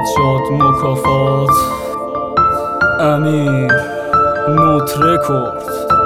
سجاد مکافات امیر نوت رکورد.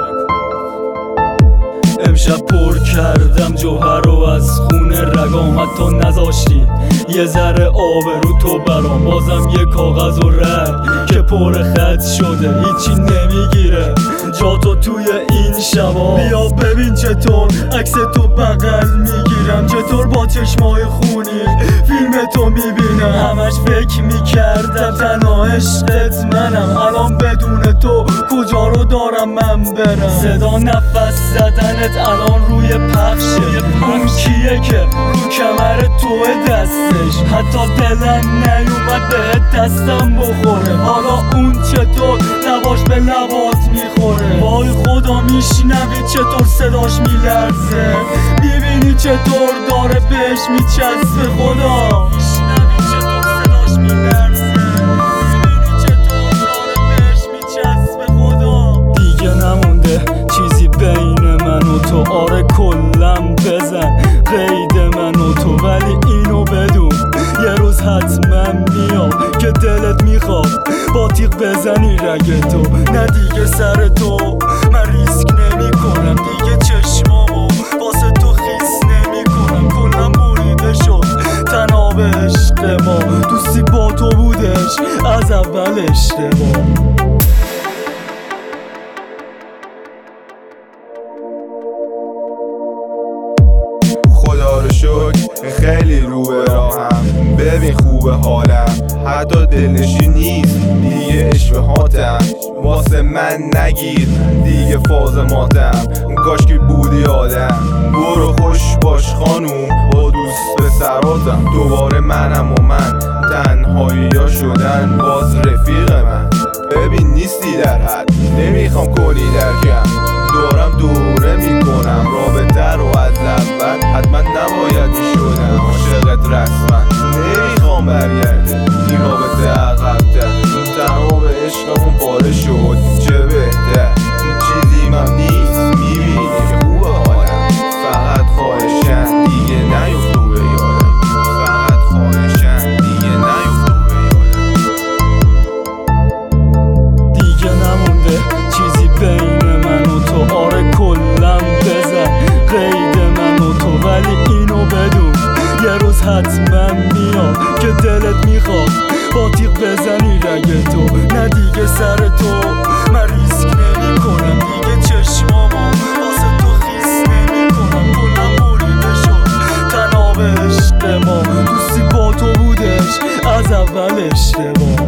امشب پر کردم جوهر رو از خون رگام، حتی نذاشتی یه ذره آب رو تو برام. بازم یه کاغذ و رگ که پر خط شده، هیچی نمیگیره جا تو توی این شبا. بیا ببین چطور عکس تو بغل میگیرم، چطور با چشمای خونی فیلم تو میبینم. همش فکر میکردم تنها عشقت منم، الان بدون تو کجا رو دارم من برم. صدا نفس زدنت الان روی پخشه، اون کیه که رو کمر توه دستش؟ حتی دلم نیومد به دستم بخوره. حالا اون چطور لباش به لبات میخوره؟ وای خدا میشنوی چطور صداش میلرزه؟ میبینی چطور داره بهش میچسبه؟ خدا میشنوی چطور صداش میلرزه؟ میبینی چطور داره بهش میچسبه؟ خدا دیگه نمونده چیزی بین من و تو، آره کلم بزن قید من و تو. ولی اینو بدون یه روز حتما میاد که دلت میخواد با تیغ بزنی رگ تو. نه دیگه سر تو من ریسک نمی کنم، دیگه چشمامو واسه تو خیس نمی کنم. کلم بریده شد تناب عشق ما، دوستی با تو بودش از اول اشتباه. خدا رو شکر خیلی رو به راهم، ببین خوبه حالم، حتی دلنشین نیست دیگه اشبهاتم. واسه من نگیر دیگه فاز ماتم، کاش که بودی آدم. برو خوش باش خانوم با دوست پسراتم، دوباره منم و من تنهایی ها شدن باز رفیق من. ببین نیستی در حد، نمیخوام کنی درکم، دارم دوره میکنم رابطه رو از اول. حتما نباید میشدم عاشقت رسما، نمیخوام برگرده این رابطه عقب‌تر. اون تناب عشقمون پاره شد چه بهتر، چیزی من نیست میبینی که خوبه حالم. فقط خواهشم دیگه نیفت تو به یادم، فقط خواهشم دیگه نیفت تو به یادم. دیگه نمونده چیزی بین من و تو، آره کلم بزن قید من و تو. ولی اینو بدون یه روز حتما میاد که دلت میخواد با تیغ بزنی رگ تو. نه دیگه سر تو من ریسک نمی کنم، دیگه چشمامو واسه تو خیس نمی کنم. کلم بریده شد تناب عشق ما، دوستی با تو بودش از اول اشتباه.